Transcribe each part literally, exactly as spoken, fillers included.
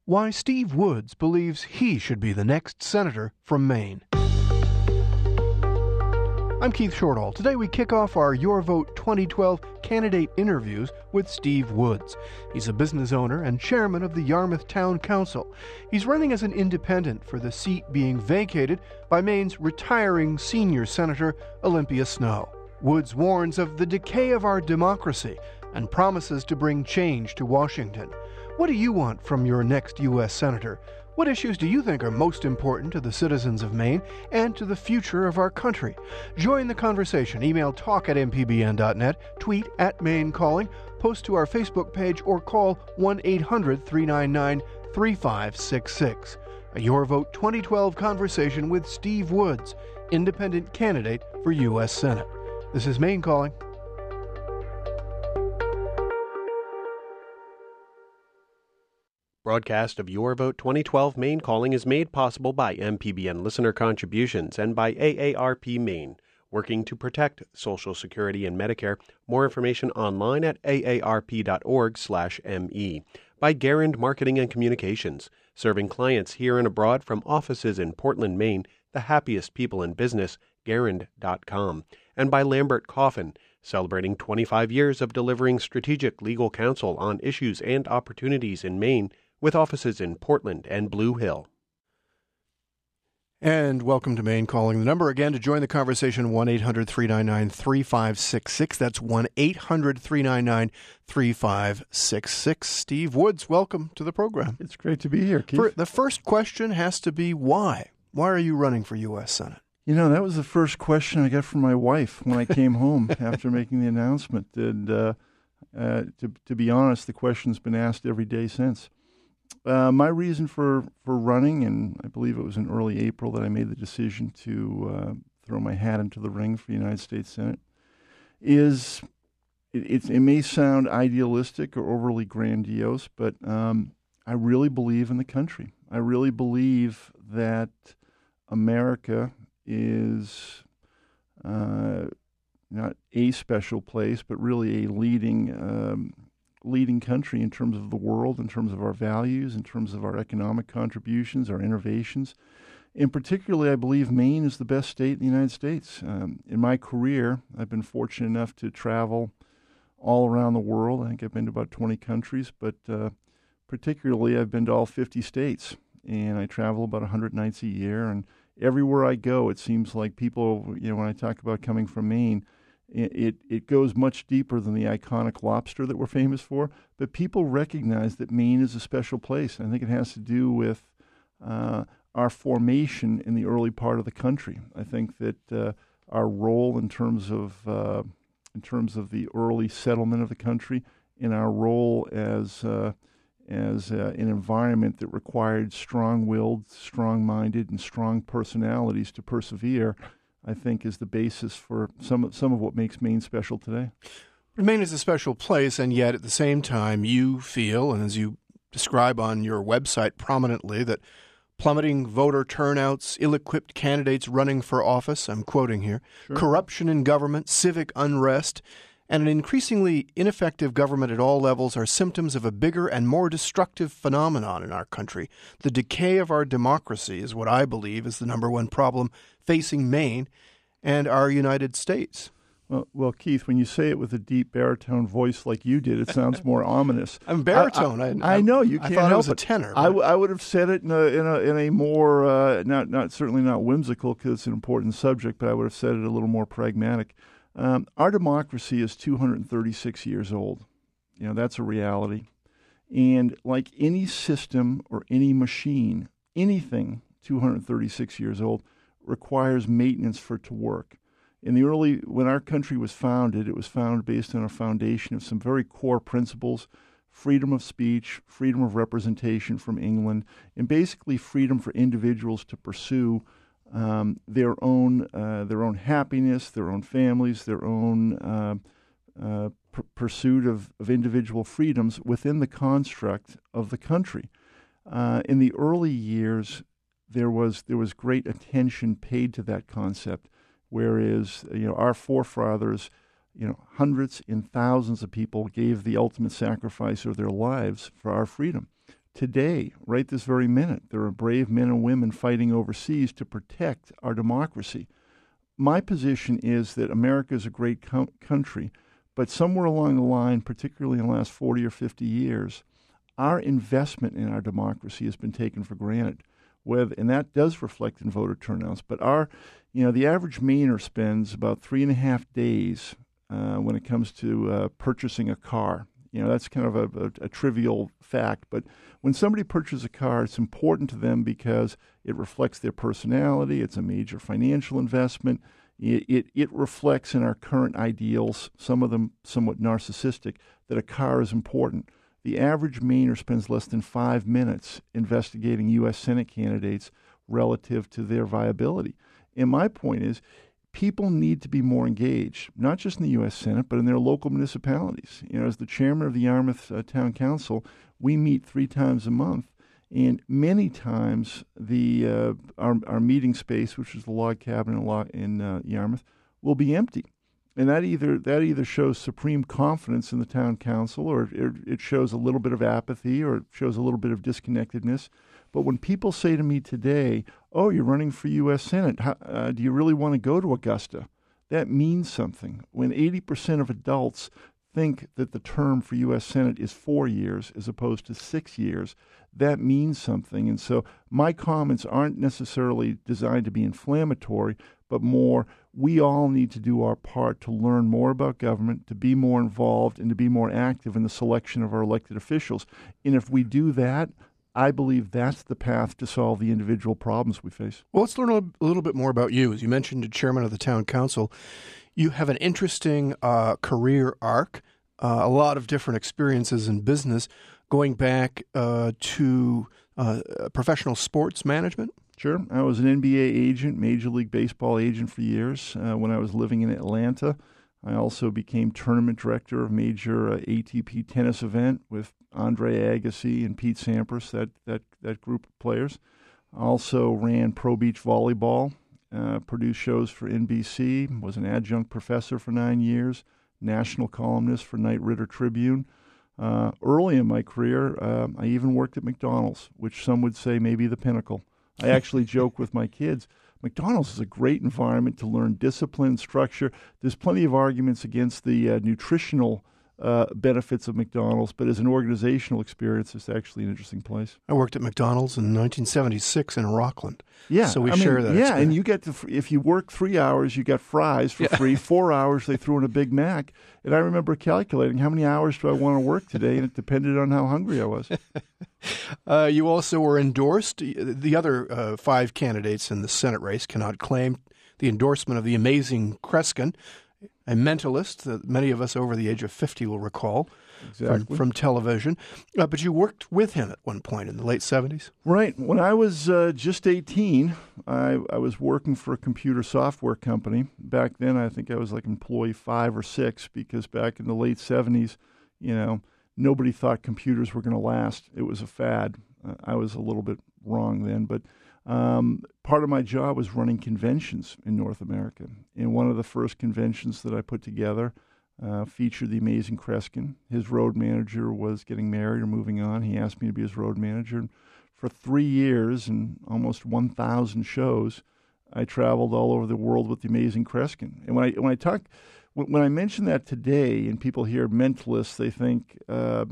Why Steve Woods believes he should be the next senator from Maine. I'm Keith Shortall. Today we kick off our Your Vote twenty twelve candidate interviews with Steve Woods. He's a business owner and chairman of the Yarmouth Town Council. He's running as an independent for the seat being vacated by Maine's retiring senior senator, Olympia Snowe. Woods warns of the decay of our democracy and promises to bring change to Washington. What do you want from your next U S senator? What issues do you think are most important to the citizens of Maine and to the future of our country? Join the conversation. Email talk at m p b n dot net, tweet at Maine Calling, post to our Facebook page, or call one eight hundred three nine nine three five six six. A Your Vote twenty twelve conversation with Steve Woods, independent candidate for U S Senate. This is Maine Calling. Broadcast of Your Vote twenty twelve Maine Calling is made possible by M P B N listener contributions and by A A R P Maine, working to protect Social Security and Medicare. More information online at a a r p dot org slash m e. By Garand Marketing and Communications, serving clients here and abroad from offices in Portland, Maine, the happiest people in business, garand dot com. And by Lambert Coffin, celebrating twenty-five years of delivering strategic legal counsel on issues and opportunities in Maine, with offices in Portland and Blue Hill. And welcome to Maine Calling. The number again to join the conversation, one eight hundred three nine nine three five six six. That's one eight hundred three nine nine three five six six. Steve Woods, welcome to the program. It's great to be here, Keith. For, the first question has to be why? Why are you running for U S Senate? You know, that was the first question I got from my wife when I came home after making the announcement. And uh, uh, to, to be honest, the question's been asked every day since. Uh, my reason for, for running, and I believe it was in early April that I made the decision to uh, throw my hat into the ring for the United States Senate, is it, it, it may sound idealistic or overly grandiose, but um, I really believe in the country. I really believe that America is uh, not a special place, but really a leading um, leading country in terms of the world, in terms of our values, in terms of our economic contributions, our innovations. And particularly, I believe Maine is the best state in the United States. Um, in my career, I've been fortunate enough to travel all around the world. I think I've been to about twenty countries, but uh, particularly I've been to all fifty states. And I travel about one hundred nights a year. And everywhere I go, it seems like people, you know, when I talk about coming from Maine, It it goes much deeper than the iconic lobster that we're famous for, but people recognize that Maine is a special place. And I think it has to do with uh, our formation in the early part of the country. I think that uh, our role in terms of uh, in terms of the early settlement of the country, and our role as uh, as uh, an environment that required strong-willed, strong-minded, and strong personalities to persevere, I think is the basis for some of, some of what makes Maine special today. Maine is a special place, and yet at the same time you feel, and as you describe on your website prominently, that plummeting voter turnouts, ill-equipped candidates running for office, I'm quoting here, sure. corruption in government, civic unrest, and an increasingly ineffective government at all levels are symptoms of a bigger and more destructive phenomenon in our country. The decay of our democracy is what I believe is the number one problem facing Maine and our United States. Well, well, Keith, when you say it with a deep baritone voice like you did, it sounds more ominous. I'm baritone. I, I, I, I know you I can't thought help it was it. a tenor. I, w- I would have said it in a in a, in a more uh, not not certainly not whimsical because it's an important subject, but I would have said it a little more pragmatic. Um, our democracy is two hundred thirty-six years old. You know, that's a reality. And like any system or any machine, anything two hundred thirty-six years old requires maintenance for it to work. In the early, when our country was founded, it was founded based on a foundation of some very core principles: freedom of speech, freedom of representation from England, and basically freedom for individuals to pursue Um, their own uh, their own happiness, their own families, their own uh, uh, p- pursuit of, of individual freedoms within the construct of the country. Uh, in the early years, there was there was great attention paid to that concept, whereas you know our forefathers, you know, hundreds and thousands of people gave the ultimate sacrifice of their lives for our freedom. today, right this very minute, there are brave men and women fighting overseas to protect our democracy. My position is that America is a great co- country, but somewhere along the line, particularly in the last forty or fifty years, our investment in our democracy has been taken for granted. With, and that does reflect in voter turnouts. But our, you know, the average Mainer spends about three and a half days uh, when it comes to uh, purchasing a car. You know, that's kind of a, a, a trivial fact. But when somebody purchases a car, it's important to them because it reflects their personality. It's a major financial investment. It, it, it reflects in our current ideals, some of them somewhat narcissistic, that a car is important. The average Mainer spends less than five minutes investigating U S Senate candidates relative to their viability. And my point is, people need to be more engaged, not just in the U S Senate, but in their local municipalities. You know, as the chairman of the Yarmouth uh, Town Council, we meet three times a month, and many times the uh, our, our meeting space, which is the log cabin in, log, in uh, Yarmouth, will be empty. And that either that either shows supreme confidence in the town council, or it, it shows a little bit of apathy, or it shows a little bit of disconnectedness. But when people say to me today, "Oh, you're running for U S Senate. How, uh, do you really want to go to Augusta?" That means something. When eighty percent of adults think that the term for U S Senate is four years as opposed to six years, that means something. And so my comments aren't necessarily designed to be inflammatory, but more, we all need to do our part to learn more about government, to be more involved, and to be more active in the selection of our elected officials. And if we do that, I believe that's the path to solve the individual problems we face. Well, let's learn a little bit more about you. As you mentioned, the chairman of the town council, you have an interesting uh, career arc, uh, a lot of different experiences in business, going back uh, to uh, professional sports management. Sure. I was an N B A agent, Major League Baseball agent for years uh, when I was living in Atlanta. I also became tournament director of major uh, A T P tennis event with Andre Agassi and Pete Sampras, that, that, that group of players. I also ran pro beach volleyball, uh, produced shows for N B C, was an adjunct professor for nine years, national columnist for Knight Ridder Tribune. Uh, early in my career, uh, I even worked at McDonald's, which some would say may be the pinnacle. I actually joke with my kids, McDonald's is a great environment to learn discipline, structure. There's plenty of arguments against the uh, nutritional uh, benefits of McDonald's, but as an organizational experience, it's actually an interesting place. I worked at McDonald's in nineteen seventy-six in Rockland. Yeah, so we I share mean, that. Yeah, experience. and you get to, if you work three hours, you get fries for yeah. free. Four hours, they threw in a Big Mac. And I remember calculating how many hours do I want to work today, and it depended on how hungry I was. uh, you also were endorsed. The other uh, five candidates in the Senate race cannot claim the endorsement of the amazing Kreskin, a mentalist that many of us over the age of fifty will recall exactly. from, from television. Uh, but you worked with him at one point in the late seventies. Right. When I was uh, just eighteen, I, I was working for a computer software company. Back then, I think I was like employee five or six, because back in the late seventies, you know, nobody thought computers were going to last. It was a fad. Uh, I was a little bit wrong then, but Um, part of my job was running conventions in North America. And one of the first conventions that I put together uh, featured the amazing Kreskin. His road manager was getting married or moving on. He asked me to be his road manager. And for three years and almost one thousand shows, I traveled all over the world with the amazing Kreskin. And when I when I talk, when, when I mention that today, and people hear mentalists, they think. Uh,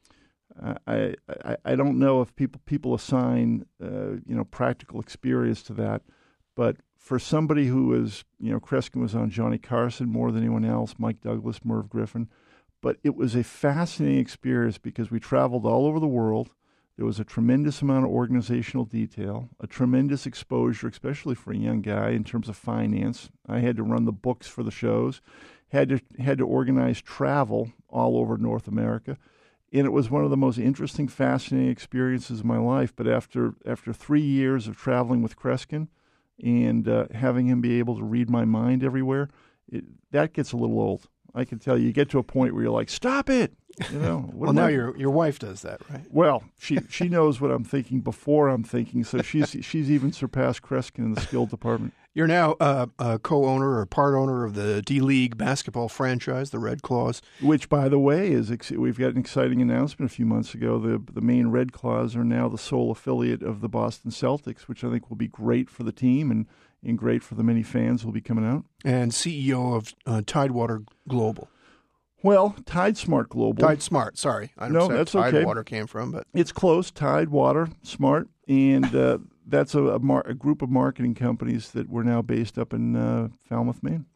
I, I I don't know if people people assign uh, you know practical experience to that, but for somebody who was you know Kreskin was on Johnny Carson more than anyone else, Mike Douglas, Merv Griffin, but it was a fascinating experience because we traveled all over the world. There was a tremendous amount of organizational detail, a tremendous exposure, especially for a young guy in terms of finance. I had to run the books for the shows, had to had to organize travel all over North America. And it was one of the most interesting, fascinating experiences of my life. But after after three years of traveling with Kreskin and uh, having him be able to read my mind everywhere, it, that gets a little old. I can tell you, you get to a point where you're like, stop it. You know. Well, now I... your your wife does that, right? Well, she she knows what I'm thinking before I'm thinking, so she's she's even surpassed Kreskin in the skill department. You're now uh, a co-owner or part owner of the D-League basketball franchise, the Red Claws. Which, by the way, is ex- we've got an exciting announcement a few months ago. The the Maine Red Claws are now the sole affiliate of the Boston Celtics, which I think will be great for the team and, and great for the many fans who will be coming out. And C E O of uh, Tidewater Global. Well, Tide Smart Global. Tide Smart, sorry. I don't know No, where that's okay. Tidewater came from, but It's close, Tide, Water, Smart, and uh, that's a, a, mar- a group of marketing companies that we're now based up in uh, Falmouth, Maine.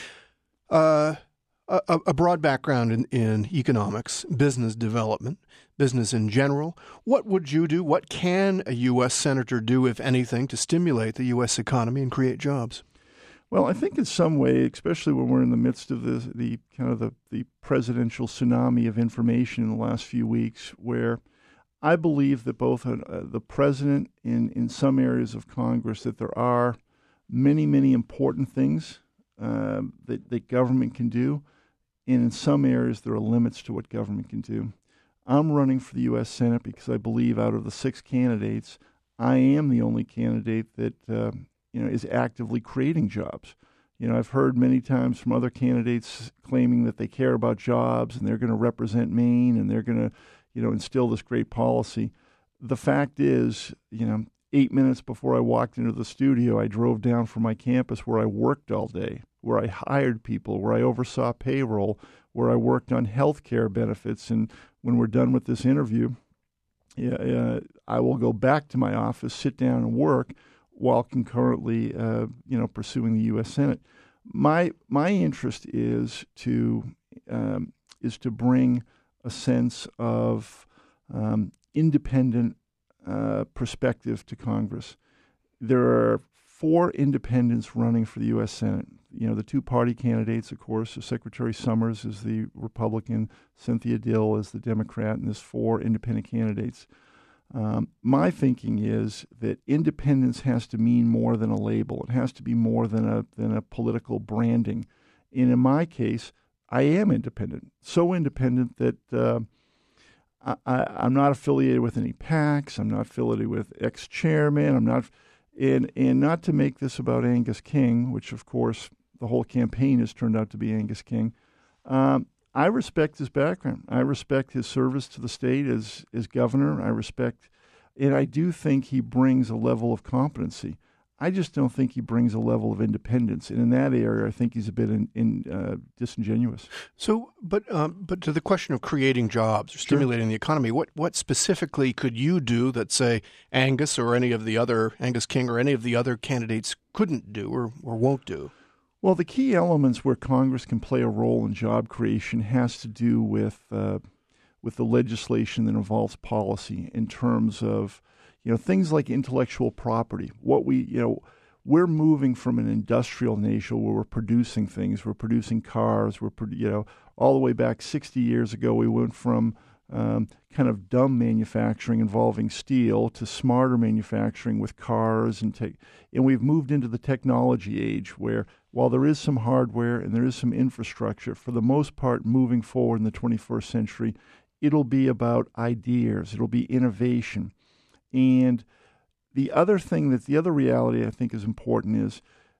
Uh, a, a broad background in, in economics, business development, business in general. What would you do? What can a U S senator do, if anything, to stimulate the U S economy and create jobs? Well, I think in some way, especially when we're in the midst of the, the kind of the, the presidential tsunami of information in the last few weeks, where I believe that both uh, the president and in some areas of Congress, that there are many, many important things uh, that, that government can do. And in some areas, there are limits to what government can do. I'm running for the U S Senate because I believe out of the six candidates, I am the only candidate that uh, you know, is actively creating jobs. You know, I've heard many times from other candidates claiming that they care about jobs and they're going to represent Maine and they're going to, you know, instill this great policy. The fact is, you know, eight minutes before I walked into the studio, I drove down from my campus where I worked all day, where I hired people, where I oversaw payroll, where I worked on health care benefits. And when we're done with this interview, yeah, uh, I will go back to my office, sit down and work, while concurrently, uh, you know, pursuing the U S Senate. My my interest is to um, is to bring a sense of um, independent uh, perspective to Congress. There are four independents running for the U S Senate. You know, the two party candidates, of course, Secretary Summers is the Republican, Cynthia Dill is the Democrat, and there's four independent candidates. Um, my thinking is that independence has to mean more than a label. It has to be more than a than a political branding. And in my case, I am independent. So independent that uh, I, I, I'm not affiliated with any PACs. I'm not affiliated with ex-chairmen. I'm not, and and not to make this about Angus King, which of course the whole campaign has turned out to be Angus King. Um, I respect his background. I respect his service to the state as, as governor. I respect, and I do think he brings a level of competency. I just don't think he brings a level of independence. And in that area, I think he's a bit in, in, uh, disingenuous. So, but um, but to the question of creating jobs or stimulating sure. the economy, what, what specifically could you do that, say, Angus or any of the other, Angus King or any of the other candidates couldn't do or, or won't do? Well, the key elements where Congress can play a role in job creation has to do with uh, with the legislation that involves policy in terms of, you know, things like intellectual property. What we, you know, we're moving from an industrial nation where we're producing things. We're producing cars. We're, you know, all the way back sixty years ago, we went from um, kind of dumb manufacturing involving steel to smarter manufacturing with cars and te- and we've moved into the technology age where, while there is some hardware and there is some infrastructure, for the most part, moving forward in the twenty-first century, it'll be about ideas. It'll be innovation. And the other thing that the other reality I think is important is,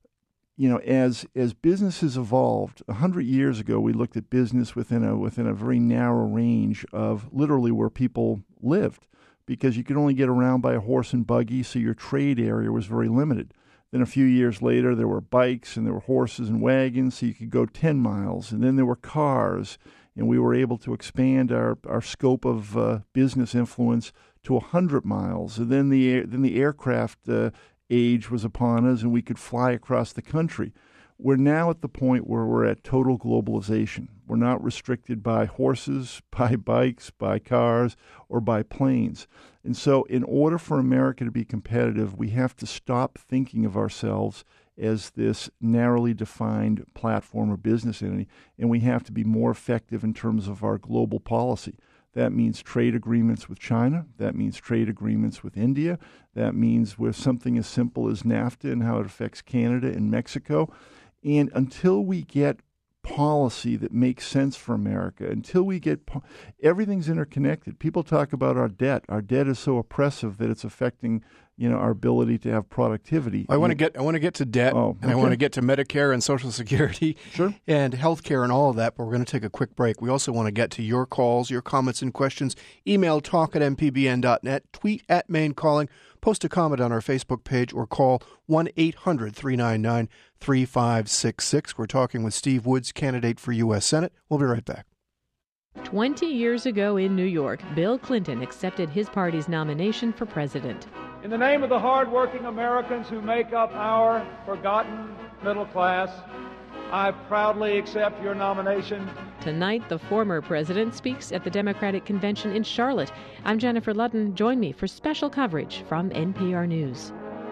you know, as as businesses evolved, a hundred years ago, we looked at business within a within a very narrow range of literally where people lived, because you could only get around by a horse and buggy, so your trade area was very limited. Then a few years later, there were bikes and there were horses and wagons, so you could go ten miles. And then there were cars, and we were able to expand our, our scope of uh, business influence to one hundred miles. And then the then the aircraft uh, age was upon us, and we could fly across the country. We're now at the point where we're at total globalization. We're not restricted by horses, by bikes, by cars, or by planes. And so in order for America to be competitive, we have to stop thinking of ourselves as this narrowly defined platform or business entity, and we have to be more effective in terms of our global policy. That means trade agreements with China. That means trade agreements with India. That means with something as simple as NAFTA and how it affects Canada and Mexico. And until we get policy that makes sense for America. Until we get po- everything's interconnected. People talk about our debt. Our debt is so oppressive that it's affecting, you know, our ability to have productivity. I want to get I want to get to debt, Oh, and I okay. want to get to Medicare and Social Security, Sure. and health care and all of that. But we're going to take a quick break. We also want to get to your calls, your comments and questions. Email talk at m p b n dot net, tweet at Maine Calling, post a comment on our Facebook page, or call one eight hundred three nine nine three five six six. We're talking with Steve Woods, candidate for U S Senate. We'll be right back. Twenty years ago in New York, Bill Clinton accepted his party's nomination for president. In the name of the hard-working Americans who make up our forgotten middle class, I proudly accept your nomination. Tonight, the former president speaks at the Democratic Convention in Charlotte. I'm Jennifer Ludden. Join me for special coverage from N P R News.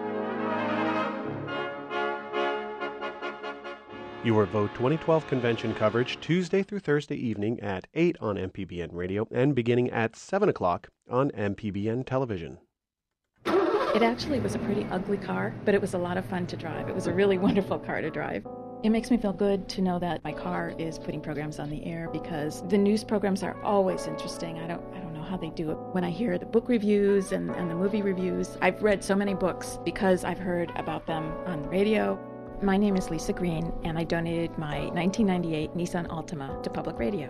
Your Vote twenty twelve convention coverage Tuesday through Thursday evening at eight on M P B N Radio and beginning at seven o'clock on M P B N Television. It actually was a pretty ugly car, but it was a lot of fun to drive. It was a really wonderful car to drive. It makes me feel good to know that my car is putting programs on the air because the news programs are always interesting. I don't I don't know how they do it. When I hear the book reviews and, and the movie reviews, I've read so many books because I've heard about them on the radio. My name is Lisa Green, and I donated my nineteen ninety-eight Nissan Altima to public radio.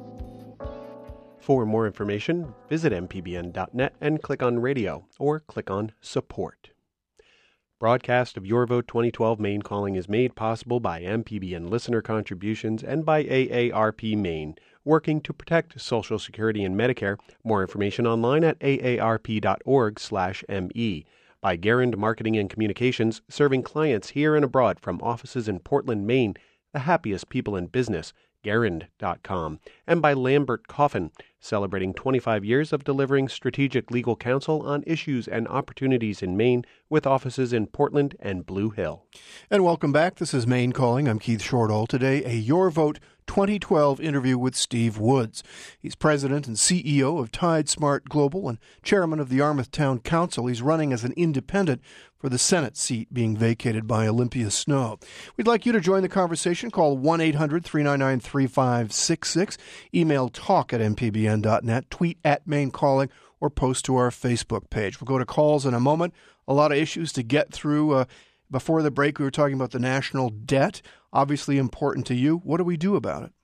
For more information, visit m p b n dot net and click on Radio or click on Support. Broadcast of Your Vote twenty twelve Maine Calling is made possible by M P B N listener contributions and by A A R P Maine, working to protect Social Security and Medicare. More information online at a a r p dot org slash m e. By Garand Marketing and Communications, serving clients here and abroad from offices in Portland, Maine, the happiest people in business, garand dot com. And by Lambert Coffin, celebrating twenty-five years of delivering strategic legal counsel on issues and opportunities in Maine with offices in Portland and Blue Hill. And welcome back. This is Maine Calling. I'm Keith Shortall. Today, a Your Vote twenty twelve interview with Steve Woods. He's president and C E O of Tide Smart Global and chairman of the Yarmouth Town Council. He's running as an independent for the Senate seat being vacated by Olympia Snowe. We'd like you to join the conversation. Call one eight hundred three nine nine three five six six. Email talk at m p b n dot net. Tweet at Maine Calling or post to our Facebook page. We'll go to calls in a moment. A lot of issues to get through. Uh, before the break, we were talking about the national debt. Obviously important to you. What do we do about it?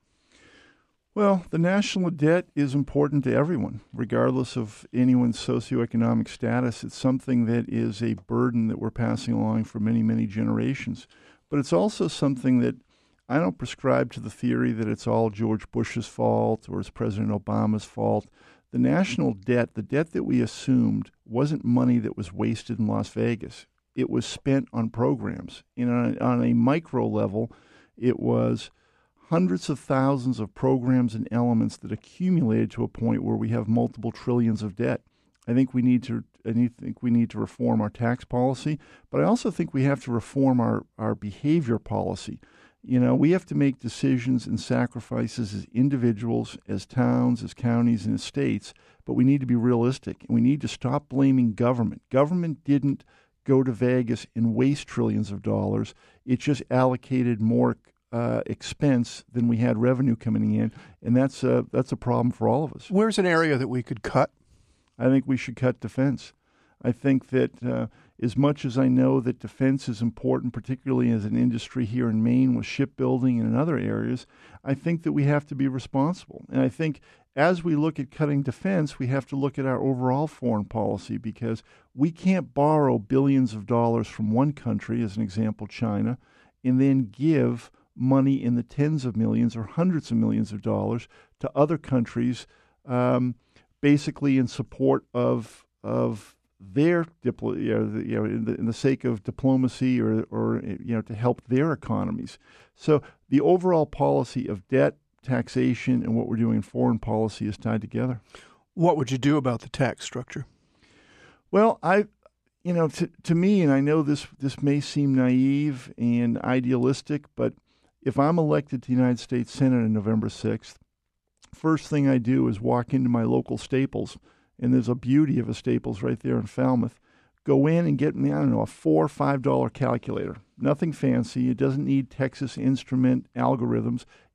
Well, the national debt is important to everyone, regardless of anyone's socioeconomic status. It's something that is a burden that we're passing along for many, many generations. But it's also something that I don't prescribe to the theory that it's all George Bush's fault or it's President Obama's fault. The national debt, the debt that we assumed, wasn't money that was wasted in Las Vegas. It was spent on programs. And on a, on a micro level, it was hundreds of thousands of programs and elements that accumulated to a point where we have multiple trillions of debt. I think we need to I need, think we need to reform our tax policy, but I also think we have to reform our, our behavior policy. You know, we have to make decisions and sacrifices as individuals, as towns, as counties, and as states, but we need to be realistic, and we need to stop blaming government. Government didn't go to Vegas and waste trillions of dollars. It just allocated more uh, expense than we had revenue coming in, and that's a, that's a problem for all of us. Where's an area that we could cut? I think we should cut defense. I think that uh, as much as I know that defense is important, particularly as an industry here in Maine with shipbuilding and in other areas, I think that we have to be responsible. And I think as we look at cutting defense, we have to look at our overall foreign policy because we can't borrow billions of dollars from one country, as an example, China, and then give money in the tens of millions or hundreds of millions of dollars to other countries, um, basically in support of of their diplo- you know, the, you know in, the, in the sake of diplomacy or or you know to help their economies. So the overall policy of debt, taxation, and what we're doing in foreign policy is tied together. What would you do about the tax structure? Well, I, you know, to to me, and I know this this may seem naive and idealistic, but if I'm elected to the United States Senate on November sixth, first thing I do is walk into my local Staples, and there's a beauty of a Staples right there in Falmouth. Go in and get me, I don't know, a four or five dollar calculator. Nothing fancy. It doesn't need Texas Instrument algorithms.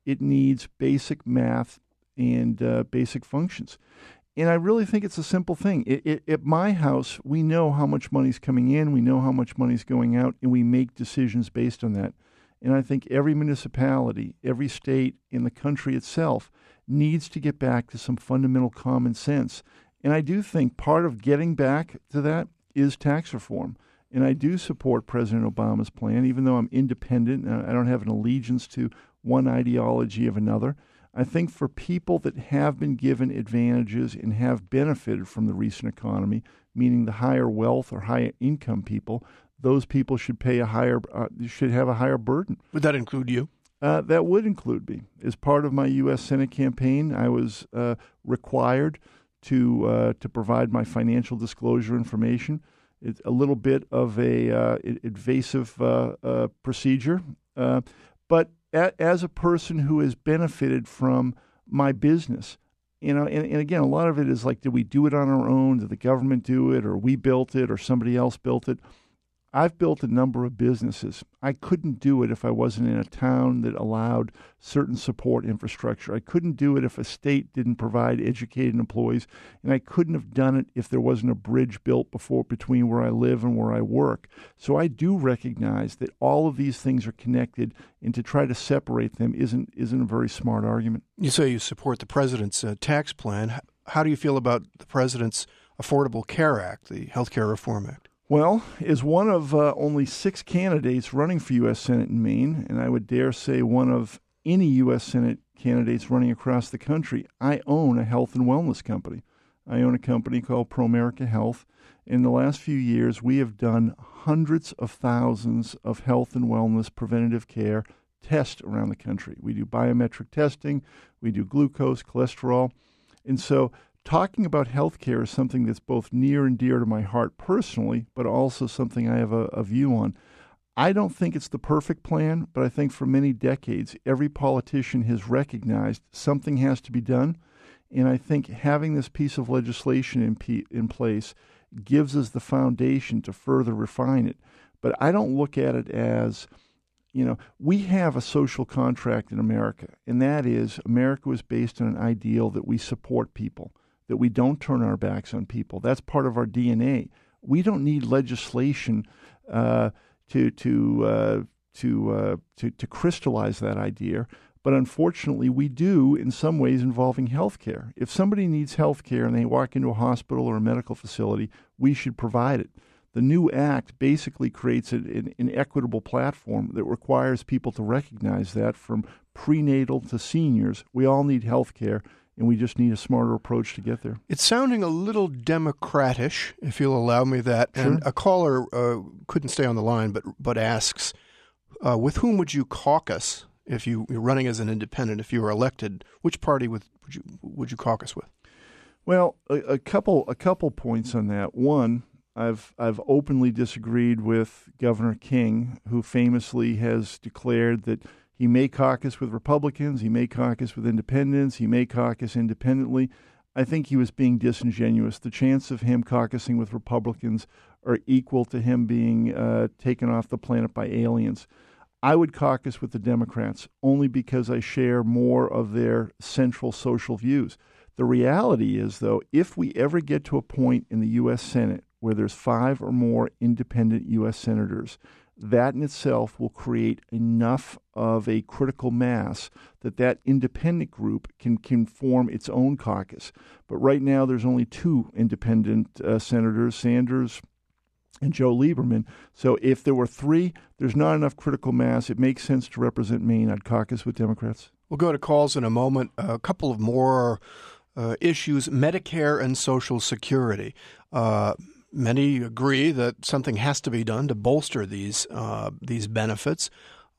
it needs basic math and uh, basic functions. And I really think it's a simple thing. It, it, at my house, we know how much money's coming in, we know how much money's going out, and we make decisions based on that. And I think every municipality, every state in the country itself needs to get back to some fundamental common sense. And I do think part of getting back to that is tax reform. And I do support President Obama's plan, even though I'm independent and I don't have an allegiance to one ideology of another. I think for people that have been given advantages and have benefited from the recent economy, meaning the higher wealth or higher income people, those people should pay a higher, uh, should have a higher burden. Would that include you? Uh, that would include me. As part of my U S Senate campaign, I was uh, required to uh, to provide my financial disclosure information. It's a little bit of a uh, invasive uh, uh, procedure, uh, but a, as a person who has benefited from my business, you know, and, and again, a lot of it is like, did we do it on our own? Did the government do it, or we built it, or somebody else built it? I've built a number of businesses. I couldn't do it if I wasn't in a town that allowed certain support infrastructure. I couldn't do it if a state didn't provide educated employees, and I couldn't have done it if there wasn't a bridge built before between where I live and where I work. So I do recognize that all of these things are connected, and to try to separate them isn't isn't a very smart argument. You say you support the president's uh, tax plan. How do you feel about the president's Affordable Care Act, the Health Care Reform Act? Well, as one of uh, only six candidates running for U S Senate in Maine, and I would dare say one of any U S Senate candidates running across the country, I own a health and wellness company. I own a company called ProAmerica Health. In the last few years, we have done hundreds of thousands of health and wellness preventative care tests around the country. We do biometric testing, we do glucose, cholesterol, and so talking about healthcare is something that's both near and dear to my heart personally, but also something I have a, a view on. I don't think it's the perfect plan, but I think for many decades, every politician has recognized something has to be done. And I think having this piece of legislation in, p- in place gives us the foundation to further refine it. But I don't look at it as, you know, we have a social contract in America, and that is America was based on an ideal that we support people, that we don't turn our backs on people. That's part of our D N A. We don't need legislation uh, to to uh, to, uh, to to crystallize that idea, but unfortunately, we do in some ways involving health care. If somebody needs health care and they walk into a hospital or a medical facility, we should provide it. The new act basically creates an, an equitable platform that requires people to recognize that from prenatal to seniors, we all need health care. And we just need a smarter approach to get there. It's sounding a little Democratish, if you'll allow me that. Sure. And a caller uh, couldn't stay on the line, but but asks, uh, with whom would you caucus if you, you're running as an independent? If you were elected, which party would, would you would you caucus with? Well, a, a couple a couple points on that. One, I've I've openly disagreed with Governor King, who famously has declared that he may caucus with Republicans, he may caucus with independents, he may caucus independently. I think he was being disingenuous. The chance of him caucusing with Republicans are equal to him being uh, taken off the planet by aliens. I would caucus with the Democrats only because I share more of their central social views. The reality is, though, if we ever get to a point in the U S Senate where there's five or more independent U S senators, that in itself will create enough of a critical mass that that independent group can, can form its own caucus. But right now there's only two independent uh, senators, Sanders and Joe Lieberman. So if there were three, there's not enough critical mass. It makes sense to represent Maine. I'd caucus with Democrats. We'll go to calls in a moment. A couple of more uh, issues, Medicare and Social Security. Uh Many agree that something has to be done to bolster these uh, these benefits.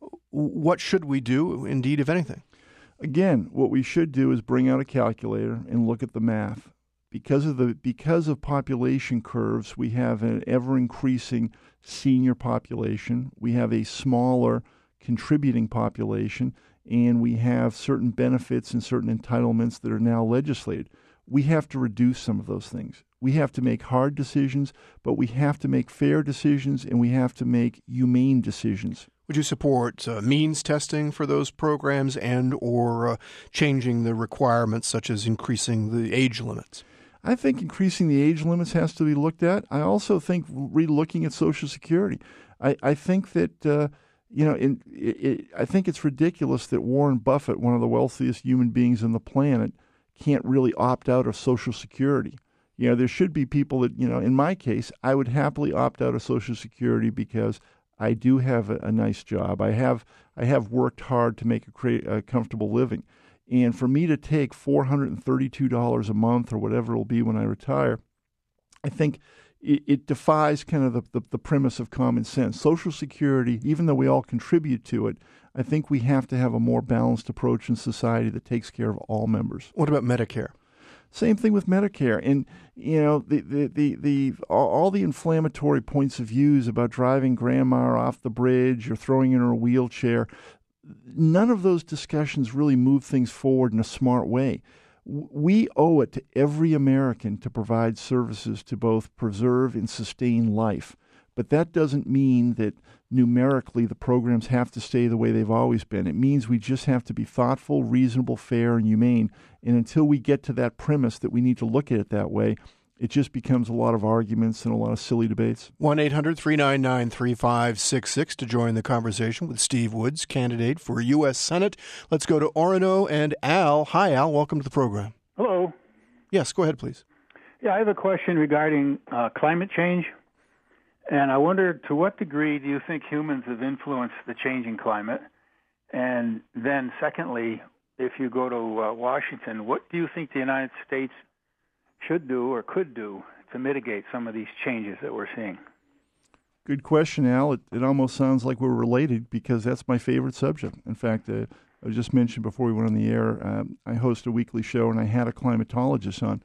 What should we do, indeed, if anything? Again, what we should do is bring out a calculator and look at the math. Because of the because of population curves, we have an ever-increasing senior population. We have a smaller contributing population, and we have certain benefits and certain entitlements that are now legislated. We have to reduce some of those things. We have to make hard decisions, but we have to make fair decisions, and we have to make humane decisions. Would you support uh, means testing for those programs and or uh, changing the requirements, such as increasing the age limits? I think increasing the age limits has to be looked at. I also think re-looking at Social Security. I, I think that, uh, you know, in, it, it, I think it's ridiculous that Warren Buffett, one of the wealthiest human beings on the planet, can't really opt out of Social Security. You know, there should be people that, you know, in my case, I would happily opt out of Social Security because I do have a, a nice job. I have I have worked hard to make a, cre- a comfortable living. And for me to take four hundred thirty-two dollars a month or whatever it will be when I retire, I think it, it defies kind of the, the, the premise of common sense. Social Security, even though we all contribute to it, I think we have to have a more balanced approach in society that takes care of all members. What about Medicare? Same thing with Medicare. And, you know, the, the, the, the all the inflammatory points of views about driving grandma off the bridge or throwing in her wheelchair, none of those discussions really move things forward in a smart way. We owe it to every American to provide services to both preserve and sustain life. But that doesn't mean that numerically the programs have to stay the way they've always been. It means we just have to be thoughtful, reasonable, fair, and humane. And until we get to that premise that we need to look at it that way, it just becomes a lot of arguments and a lot of silly debates. one eight hundred three nine nine three five six six to join the conversation with Steve Woods, candidate for U S Senate. Let's go to Orono and Al. Hi, Al. Welcome to the program. Hello. Yes, go ahead, please. Yeah, I have a question regarding uh, climate change. And I wonder, to what degree do you think humans have influenced the changing climate? And then secondly, if you go to uh, Washington, what do you think the United States should do or could do to mitigate some of these changes that we're seeing? Good question, Al. It, it almost sounds like we're related because that's my favorite subject. In fact, uh, I just mentioned before we went on the air, um, I host a weekly show and I had a climatologist on.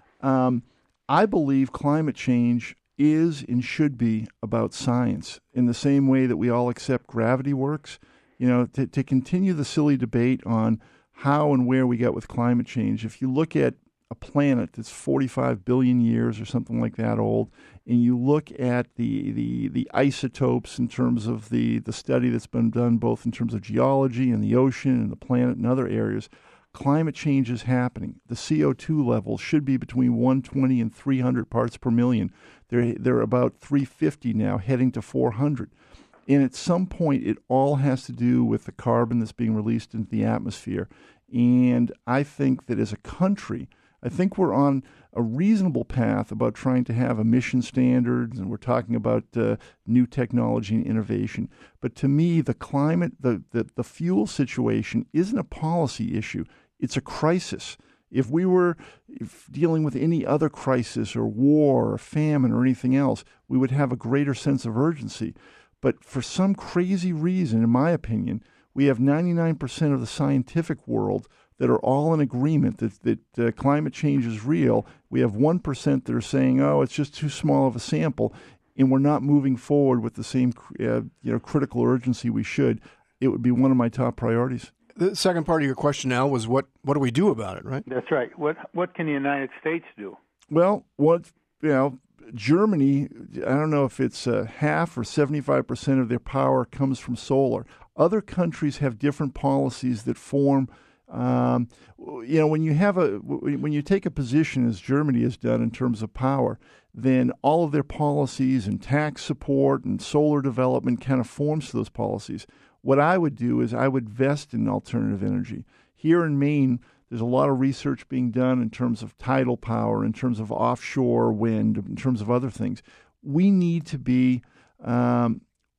Um, I believe climate change is and should be about science in the same way that we all accept gravity works. You know, to, to continue the silly debate on how and where we get with climate change, if you look at a planet that's forty-five billion years or something like that old, and you look at the, the, the isotopes in terms of the, the study that's been done both in terms of geology and the ocean and the planet and other areas, climate change is happening. The C O two levels should be between one hundred twenty and three hundred parts per million. They're, they're about three hundred fifty now, heading to four hundred. And at some point, it all has to do with the carbon that's being released into the atmosphere. And I think that as a country, I think we're on a reasonable path about trying to have emission standards, and we're talking about uh, new technology and innovation. But to me, the climate, the, the, the fuel situation isn't a policy issue. It's a crisis. If we were if dealing with any other crisis or war or famine or anything else, we would have a greater sense of urgency. But for some crazy reason, in my opinion, we have ninety-nine percent of the scientific world that are all in agreement that, that uh, climate change is real. We have one percent that are saying, oh, it's just too small of a sample, and we're not moving forward with the same uh, you know, critical urgency we should. It would be one of my top priorities. The second part of your question, Al, was what, what do we do about it, right? That's right. What what can the United States do? Well, what, you know, Germany, I don't know if it's uh, half or seventy-five percent of their power comes from solar. Other countries have different policies that form, um, you know, when you have a, when you take a position as Germany has done in terms of power, then all of their policies and tax support and solar development kind of forms to those policies. What I would do is I would invest in alternative energy. Here in Maine, there's a lot of research being done in terms of tidal power, in terms of offshore wind, in terms of other things. We need to be, um,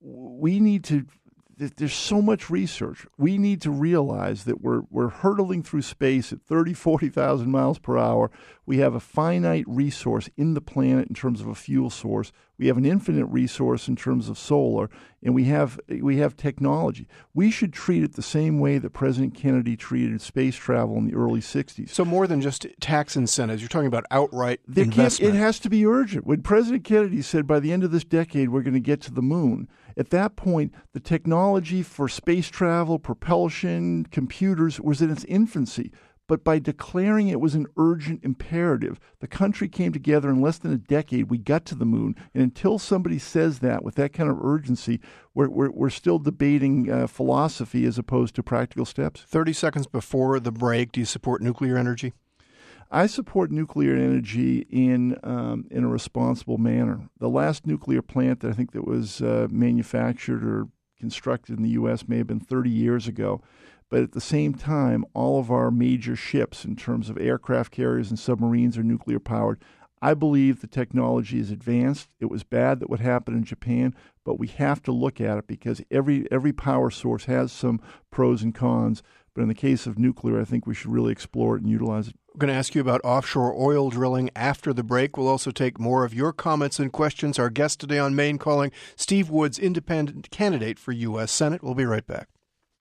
we need to, there's so much research. We need to realize that we're we're hurtling through space at thirty, forty thousand miles per hour. We have a finite resource in the planet in terms of a fuel source. We have an infinite resource in terms of solar, and we have we have technology. We should treat it the same way that President Kennedy treated space travel in the early sixties. So more than just tax incentives, you're talking about outright there investment. It has to be urgent. When President Kennedy said by the end of this decade we're going to get to the moon, at that point the technology for space travel, propulsion, computers was in its infancy. but by declaring it was an urgent imperative. The country came together in less than a decade. We got to the moon. And until somebody says that with that kind of urgency, we're, we're, we're still debating uh, philosophy as opposed to practical steps. thirty seconds before the break, do you support nuclear energy? I support nuclear energy in um, in a responsible manner. The last nuclear plant that I think that was uh, manufactured or constructed in the U S may have been thirty years ago. But at the same time, all of our major ships in terms of aircraft carriers and submarines are nuclear powered. I believe the technology is advanced. It was bad that what happened in Japan, but we have to look at it because every every power source has some pros and cons. But in the case of nuclear, I think we should really explore it and utilize it. We're going to ask you about offshore oil drilling after the break. We'll also take more of your comments and questions. Our guest today on Main Calling, Steve Woods, independent candidate for U S Senate. We'll be right back.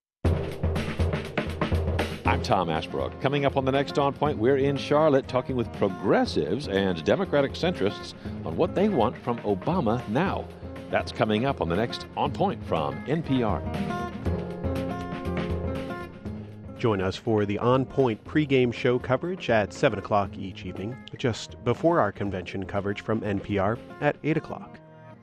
I'm Tom Ashbrook. Coming up on the next On Point, we're in Charlotte talking with progressives and Democratic centrists on what they want from Obama now. That's coming up on the next On Point from N P R. Join us for the On Point pregame show coverage at seven o'clock each evening, just before our convention coverage from N P R at eight o'clock.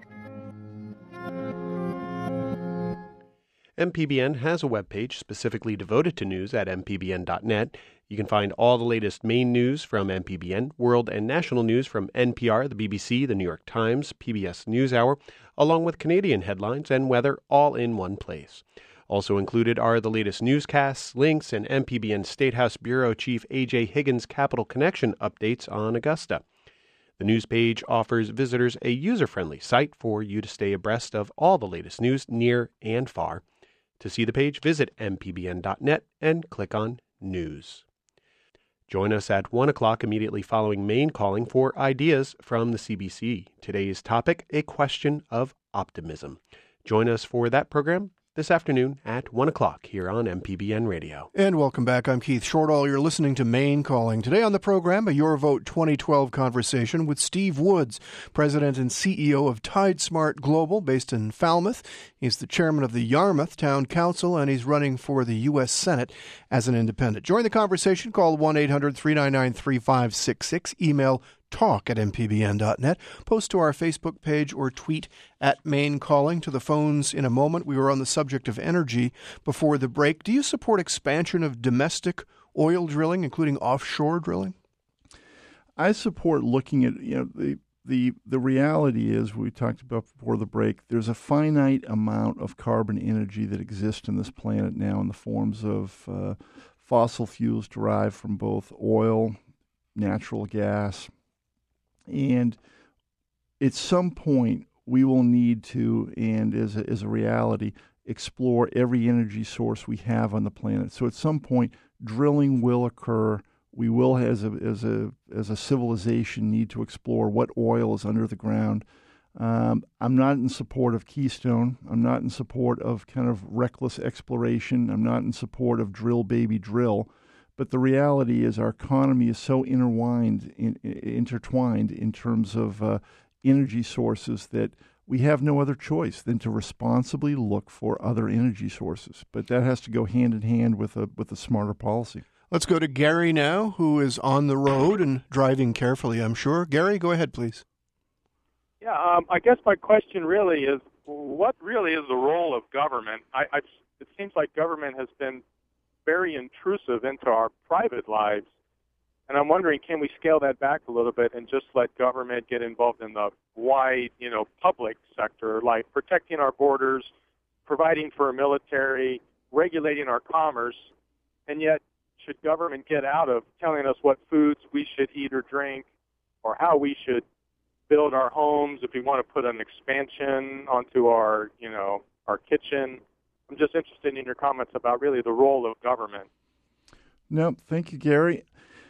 M P B N has a webpage specifically devoted to news at m p b n dot net. You can find all the latest Maine news from M P B N, world and national news from N P R, the B B C, the New York Times, P B S NewsHour, along with Canadian headlines and weather all in one place. Also included are the latest newscasts, links, and M P B N State House Bureau Chief A J Higgins' Capital Connection updates on Augusta. The news page offers visitors a user-friendly site for you to stay abreast of all the latest news near and far. To see the page, visit m p b n dot net and click on News. Join us at one o'clock immediately following Main Calling for ideas from the C B C. Today's topic, a question of optimism. Join us for that program this afternoon at one o'clock here on M P B N Radio. And welcome back. I'm Keith Shortall. You're listening to Main Calling. Today on the program, a Your Vote twenty twelve conversation with Steve Woods, President and C E O of TideSmart Global, based in Falmouth. He's the chairman of the Yarmouth Town Council, and he's running for the U S Senate as an independent. Join the conversation. Call one eight hundred three nine nine three five six six. Email talk at m p b n dot net. Post to our Facebook page or tweet at Main Calling. To the phones in a moment. We were on the subject of energy before the break. Do you support expansion of domestic oil drilling, including offshore drilling? I support looking at, you know, the the the reality is, we talked about before the break, there's a finite amount of carbon energy that exists in this planet now in the forms of uh, fossil fuels derived from both oil, natural gas, and at some point we will need to, and as a, as a reality, explore every energy source we have on the planet. So at some point, drilling will occur. We will, as a as a as a civilization, need to explore what oil is under the ground. Um, I'm not in support of Keystone. I'm not in support of kind of reckless exploration. I'm not in support of drill, baby, drill. But the reality is, our economy is so intertwined, in, intertwined in terms of uh, energy sources that we have no other choice than to responsibly look for other energy sources. But that has to go hand in hand with a with a smarter policy. Let's go to Gary now, who is on the road and driving carefully, I'm sure. Gary, go ahead, please. Yeah, um, I guess my question really is, what really is the role of government? I, I, it seems like government has been very intrusive into our private lives, and I'm wondering, can we scale that back a little bit and just let government get involved in the wide, you know, public sector, like protecting our borders, providing for a military, regulating our commerce, and yet should government get out of telling us what foods we should eat or drink, or how we should build our homes if we want to put an expansion onto our, you know, our kitchen? I'm just interested in your comments about really the role of government. No, thank you, Gary.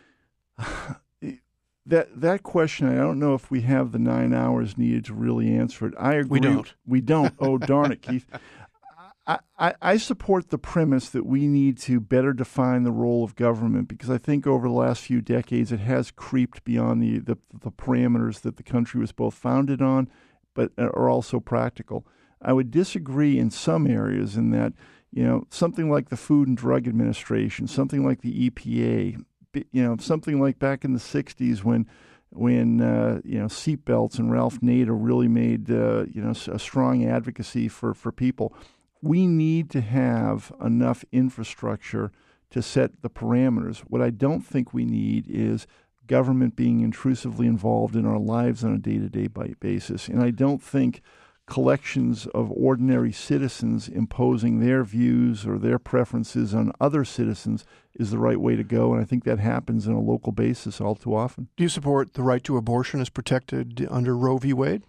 That that question, I don't know if we have the nine hours needed to really answer it. I agree. We don't. We don't. Oh, darn it, Keith. I, I, I support the premise that we need to better define the role of government, because I think over the last few decades it has creeped beyond the, the, the parameters that the country was both founded on, but are also practical. I would disagree in some areas in that You know, something like the Food and Drug Administration, something like the E P A, you know, something like back in the sixties when, when uh, you know, seatbelts and Ralph Nader really made, uh, you know, a strong advocacy for, for people. We need to have enough infrastructure to set the parameters. What I don't think we need is government being intrusively involved in our lives on a day-to-day basis. And I don't think collections of ordinary citizens imposing their views or their preferences on other citizens is the right way to go. And I think that happens on a local basis all too often. Do you support the right to abortion as protected under Roe v. Wade?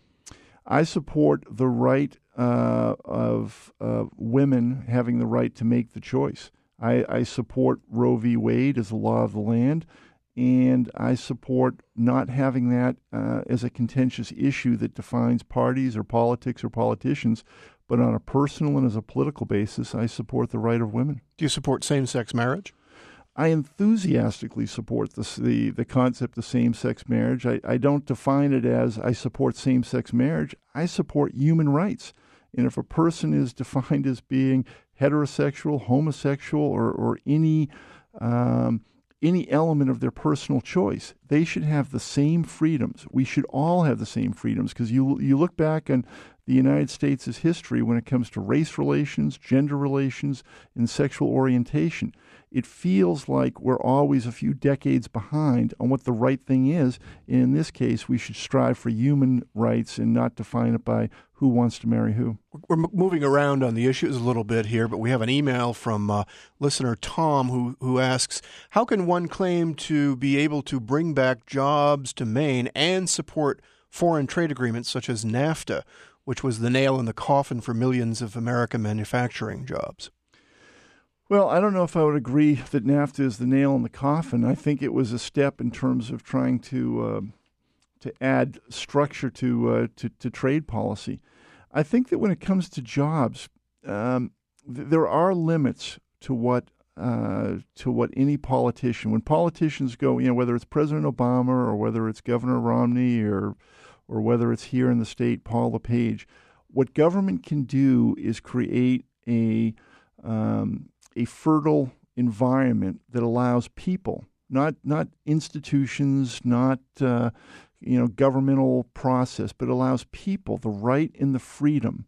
I support the right uh, of uh, women having the right to make the choice. I, I support Roe v. Wade as the law of the land, and I support not having that uh, as a contentious issue that defines parties or politics or politicians, but on a personal and as a political basis, I support the right of women. Do you support same-sex marriage? I enthusiastically support this, the, the concept of same-sex marriage. I, I don't define it as I support same-sex marriage. I support human rights. And if a person is defined as being heterosexual, homosexual, or, or any um, any element of their personal choice, they should have the same freedoms. We should all have the same freedoms, because you you look back on the United States' history when it comes to race relations, gender relations, and sexual orientation. It feels like we're always a few decades behind on what the right thing is. And in this case, we should strive for human rights and not define it by who wants to marry who. We're moving around on the issues a little bit here, but we have an email from uh, listener Tom who, who asks, how can one claim to be able to bring back jobs to Maine and support foreign trade agreements such as NAFTA, which was the nail in the coffin for millions of American manufacturing jobs? Well, I don't know if I would agree that NAFTA is the nail in the coffin. I think it was a step in terms of trying to uh, to add structure to, uh, to to trade policy. I think that when it comes to jobs, um, th- there are limits to what uh, to what any politician. When politicians go, you know, whether it's President Obama or whether it's Governor Romney or or whether it's here in the state, Paul LePage, what government can do is create a um, a fertile environment that allows people, not not institutions, not uh, you know governmental process, but allows people the right and the freedom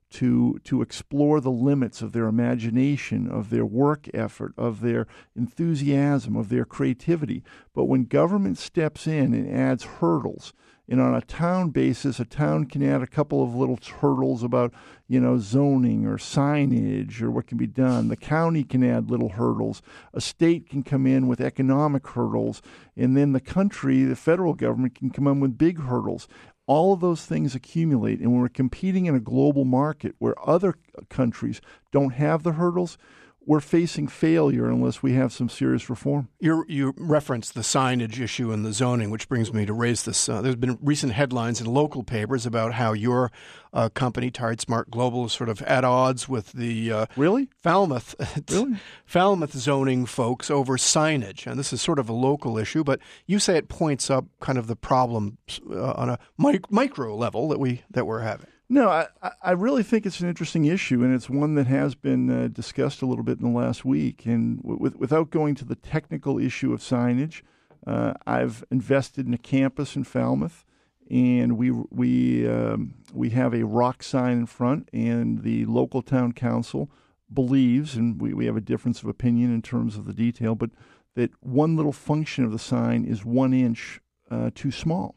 to to explore the limits of their imagination, of their work effort, of their enthusiasm, of their creativity. But when government steps in and adds hurdles, and on a town basis, a town can add a couple of little hurdles about, you know, zoning or signage or what can be done. The county can add little hurdles. A state can come in with economic hurdles. And then the country, the federal government, can come in with big hurdles. All of those things accumulate. And when we're competing in a global market where other countries don't have the hurdles, we're facing failure unless we have some serious reform. You you referenced the signage issue and the zoning, which brings me to raise this. Uh, there's been recent headlines in local papers about how your uh, company, Tide Smart Global, is sort of at odds with the uh, really Falmouth really? Falmouth zoning folks over signage. And this is sort of a local issue, but you say it points up kind of the problem uh, on a mic- micro level that we that we're having. No, I, I really think it's an interesting issue, and it's one that has been uh, discussed a little bit in the last week. And w- without going to the technical issue of signage, uh, I've invested in a campus in Falmouth, and we we um, we have a rock sign in front, and the local town council believes, and we, we have a difference of opinion in terms of the detail, but that one little function of the sign is one inch uh, too small.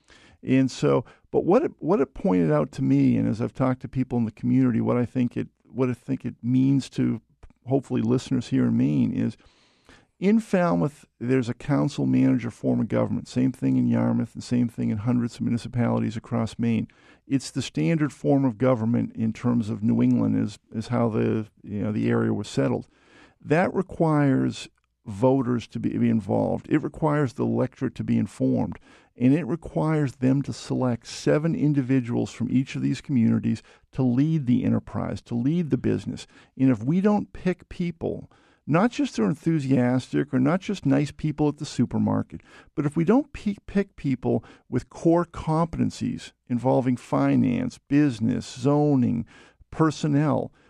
And so, but what it, what it pointed out to me, and as I've talked to people in the community, what I think it what I think it means to hopefully listeners here in Maine is, in Falmouth, there's a council manager form of government. Same thing in Yarmouth, and same thing in hundreds of municipalities across Maine. It's the standard form of government in terms of New England, is is how the you know the area was settled. That requires voters to be, be involved. It requires the electorate to be informed. And it requires them to select seven individuals from each of these communities to lead the enterprise, to lead the business. And if we don't pick people, not just they're enthusiastic or not just nice people at the supermarket, but if we don't pick, pick people with core competencies involving finance, business, zoning, personnel,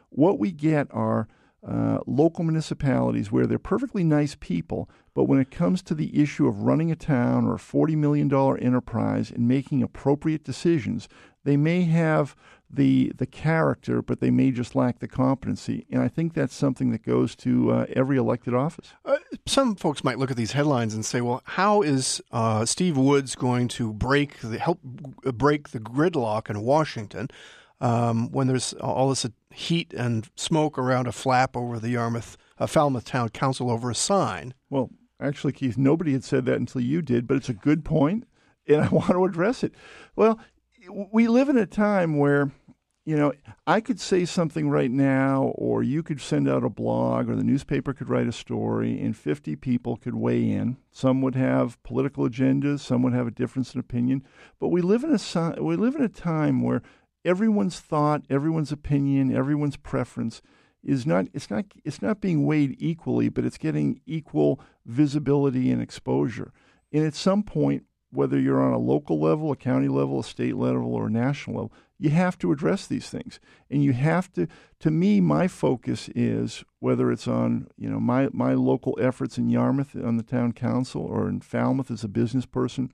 What we get are uh, local municipalities where they're perfectly nice people, but when it comes to the issue of running a town or a forty million dollars enterprise and making appropriate decisions, they may have the the character, but they may just lack the competency. And I think that's something that goes to uh, every elected office. Uh, some folks might look at these headlines and say, well, how is uh, Steve Woods going to break the help break the gridlock in Washington um, when there's all this heat and smoke around a flap over the Yarmouth, uh, Falmouth Town Council over a sign? Well, actually, Keith, nobody had said that until you did, but it's a good point, and I want to address it. Well, we live in a time where, you know, I could say something right now, or you could send out a blog, or the newspaper could write a story, and fifty people could weigh in. Some would have political agendas, some would have a difference in opinion. But we live in a we live in a time where everyone's thought, everyone's opinion, everyone's preference is not it's not it's not being weighed equally, but it's getting equal visibility and exposure. And at some point, whether you're on a local level, a county level, a state level, or a national level, you have to address these things. And you have to, to me, my focus is, whether it's on, you know, my, my local efforts in Yarmouth on the town council or in Falmouth as a business person,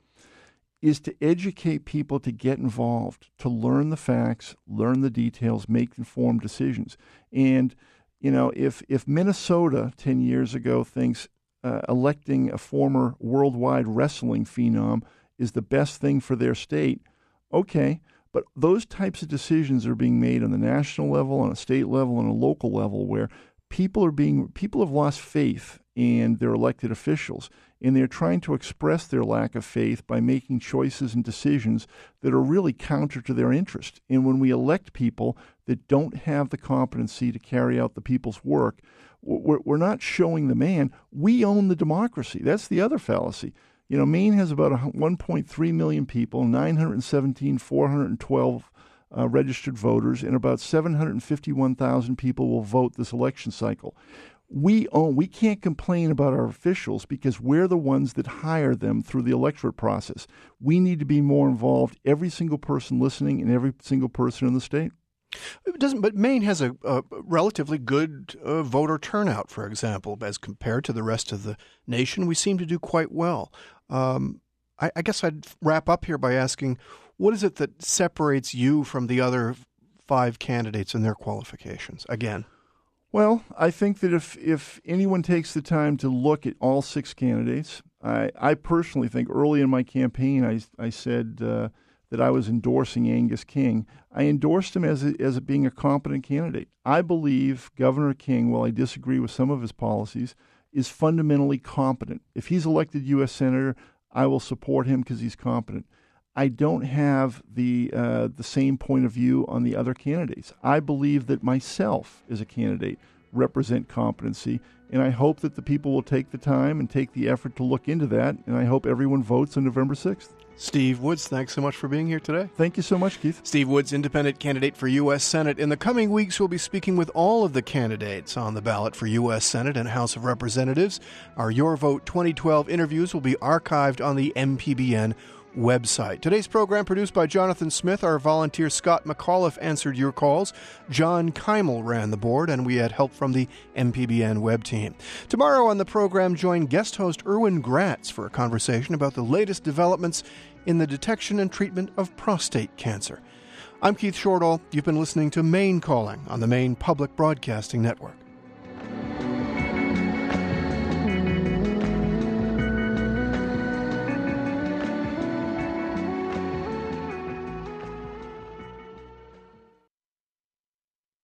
is to educate people to get involved, to learn the facts, learn the details, make informed decisions. And, you know, if, if Minnesota ten years ago thinks Uh, electing a former worldwide wrestling phenom is the best thing for their state, okay, but those types of decisions are being made on the national level, on a state level, and a local level, where people are being people have lost faith in their elected officials, and they're trying to express their lack of faith by making choices and decisions that are really counter to their interest. And when we elect people that don't have the competency to carry out the people's work, we're, we're not showing the man we own the democracy. That's the other fallacy. You know, Maine has about one point three million people, nine hundred seventeen, four hundred twelve uh, registered voters, and about seven hundred fifty-one thousand people will vote this election cycle. We own, we can't complain about our officials because we're the ones that hire them through the electorate process. We need to be more involved, every single person listening and every single person in the state. It doesn't, but Maine has a, a relatively good uh, voter turnout, for example, as compared to the rest of the nation. We seem to do quite well. Um, I, I guess I'd wrap up here by asking, what is it that separates you from the other five candidates and their qualifications? Again. Well, I think that if, if anyone takes the time to look at all six candidates, I, I personally think early in my campaign I, I said uh, that I was endorsing Angus King. I endorsed him as a, as a being a competent candidate. I believe Governor King, while I disagree with some of his policies, is fundamentally competent. If he's elected U S Senator, I will support him because he's competent. I don't have the uh, the same point of view on the other candidates. I believe that myself as a candidate represent competency, and I hope that the people will take the time and take the effort to look into that, and I hope everyone votes on November sixth. Steve Woods, thanks so much for being here today. Thank you so much, Keith. Steve Woods, independent candidate for U S Senate. In the coming weeks, we'll be speaking with all of the candidates on the ballot for U S Senate and House of Representatives. Our Your Vote twenty twelve interviews will be archived on the M P B N website. Today's program produced by Jonathan Smith. Our volunteer Scott McAuliffe answered your calls. John Keimel ran the board, and we had help from the M P B N web team. Tomorrow on the program, join guest host Erwin Gratz for a conversation about the latest developments in the detection and treatment of prostate cancer. I'm Keith Shortall. You've been listening to Maine Calling on the Maine Public Broadcasting Network.